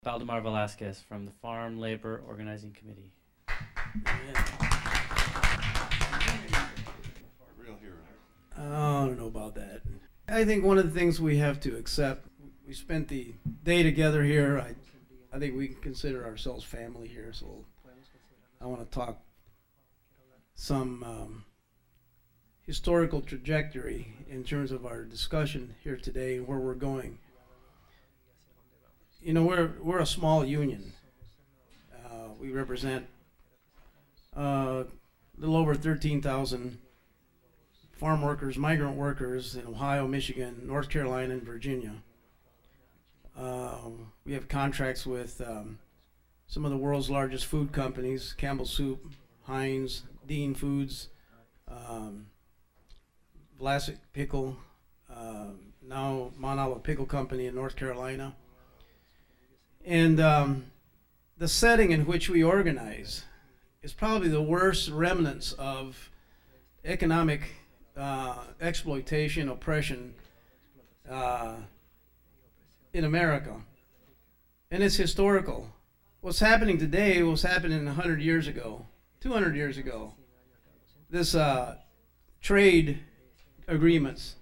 Valdemar Velasquez from the Farm Labor Organizing Committee. I don't know about that. I think one of the things we have to accept, we spent the day together here. I think we can consider ourselves family here, so I want to talk some historical trajectory in terms of our discussion here today and where we're going. You know, we're a small union. We represent a little over 13,000 farm workers, migrant workers in Ohio, Michigan, North Carolina, and Virginia. We have contracts with some of the world's largest food companies: Campbell Soup, Heinz, Dean Foods, Vlasic Pickle, now Mount Olive Pickle Company in North Carolina. And the setting in which we organize is probably the worst remnants of economic exploitation, oppression in America. And it's historical. What's happening today was happening 100 years ago, 200 years ago. This trade agreements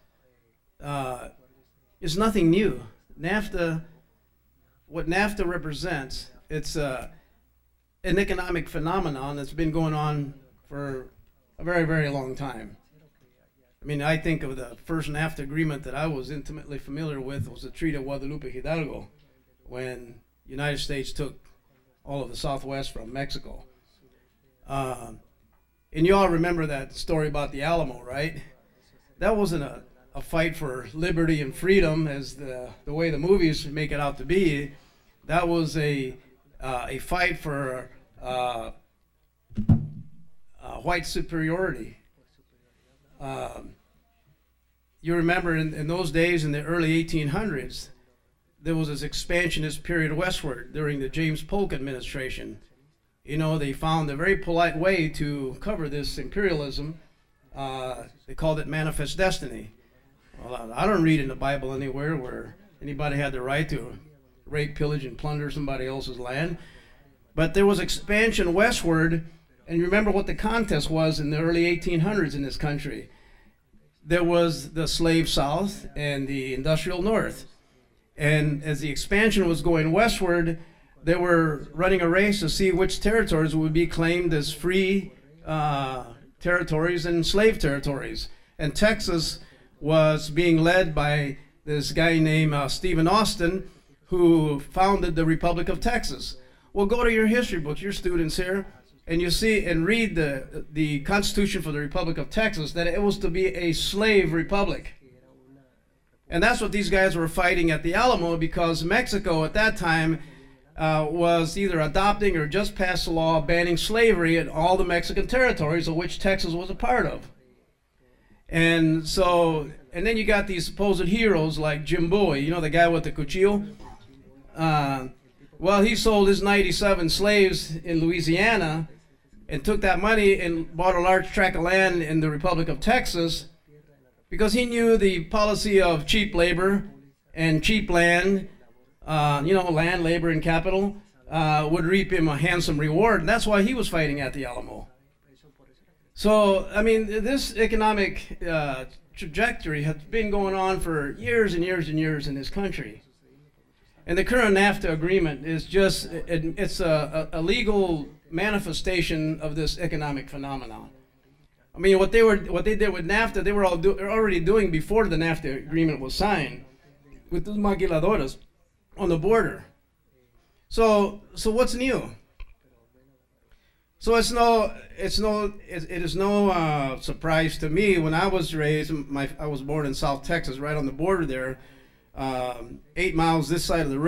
is nothing new. NAFTA, what NAFTA represents, it's an economic phenomenon that's been going on for a very, very long time. I mean, I think of the first NAFTA agreement that I was intimately familiar with was the Treaty of Guadalupe Hidalgo, when the United States took all of the Southwest from Mexico. And you all remember that story about the Alamo, right? That wasn't a fight for liberty and freedom as the way the movies make it out to be. That was a fight for white superiority. You remember in those days, in the early 1800s, there was this expansionist period westward during the James Polk administration. You know, they found a very polite way to cover this imperialism. They called it manifest destiny. Well, I don't read in the Bible anywhere where anybody had the right to rape, pillage, and plunder somebody else's land. But there was expansion westward, and you remember what the contest was in the early 1800s in this country. There was the slave South and the industrial North. And as the expansion was going westward, they were running a race to see which territories would be claimed as free territories and slave territories. And Texas was being led by this guy named Stephen Austin, who founded the Republic of Texas. Well, go to your history books, your students here, and you see and read the Constitution for the Republic of Texas, that it was to be a slave republic. And that's what these guys were fighting at the Alamo, because Mexico at that time was either adopting or just passed a law banning slavery in all the Mexican territories, of which Texas was a part of. And so, and then you got these supposed heroes like Jim Bowie, you know, the guy with the cuchillo? Well, he sold his 97 slaves in Louisiana and took that money and bought a large tract of land in the Republic of Texas because he knew the policy of cheap labor and cheap land, you know, land, labor, and capital, would reap him a handsome reward. And that's why he was fighting at the Alamo. So, I mean, this economic trajectory has been going on for years and years and years in this country. And the current NAFTA agreement is just, it's a legal manifestation of this economic phenomenon. I mean, what they did with NAFTA, they were already doing before the NAFTA agreement was signed with the maquiladoras on the border. So what's new? So it is no surprise to me. When I was raised, I was born in South Texas, right on the border there, 8 miles this side of the river.